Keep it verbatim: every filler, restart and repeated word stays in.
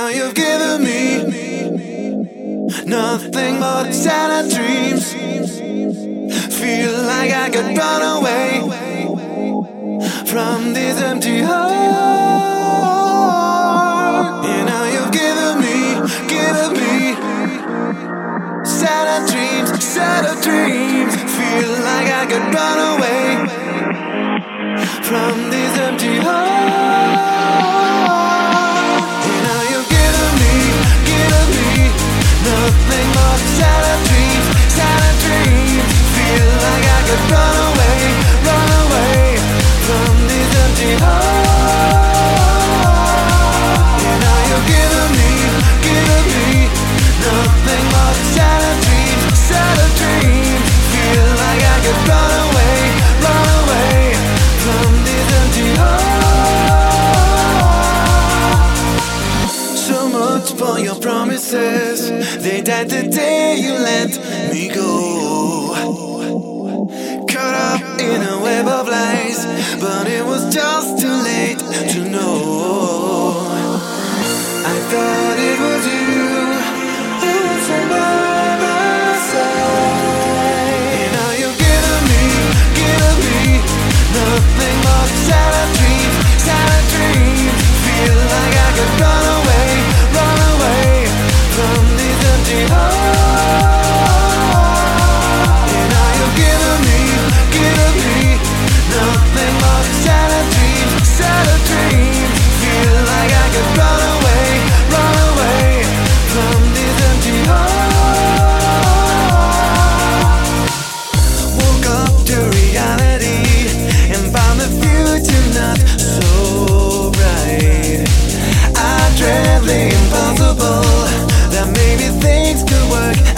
know you've given me nothing but sad dreams. Feel like I could run away from this empty heart. You know you've given me, given me sad dreams, sad dreams. Feel like I could run away from this empty heart. You know you've given me, given me nothing but sad dreams, sad dreams. Feel like I could run away, run away from this empty heart. You know you've given me, given me nothing but sad dreams, sad dreams. Feel like I could run away, run away from this empty heart. So much for your promises, they died the day you let me go. Caught up in a web of lies, but it was just too late to know. I thought it was you who was by my side. You know you've given me, given me nothing but sad dreams, sad dreams. Feel like I could run away, run away from this empty heart. You know you've given me, given me nothing but sad dreams, sad dreams. Feel like I could run away, run away from this empty heart. Woke up to reality and found the future not so bright. I dread the impossible, that maybe things could work